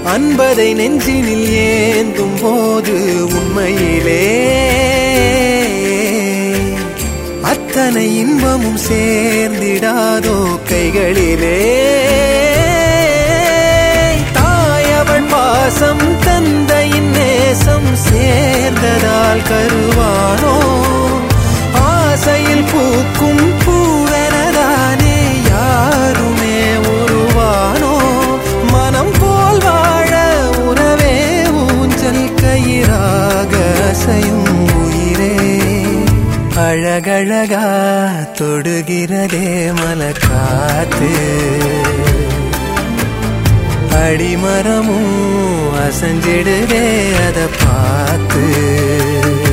அன்பதை நெஞ்சினில் ஏந்தும் போது உண்மையிலே அத்தனை இன்பமும் சேர்ந்திடாதோ கைகளிலே. தாயவள் பாசம் தந்தையின் நேசம் சேர்ந்ததால் கருவானோ ஆசையில் பூக்கும் பூவெனதானே யாருமே உருவானோ. மனம் போல் வாழ உறவே ஊஞ்சல் கயிறாக அசையும் உயிரே. அழகழகா தொடுகிறதே மலக்காத்து அடிமரமும் அசஞ்சிடுதே அத பார்த்து.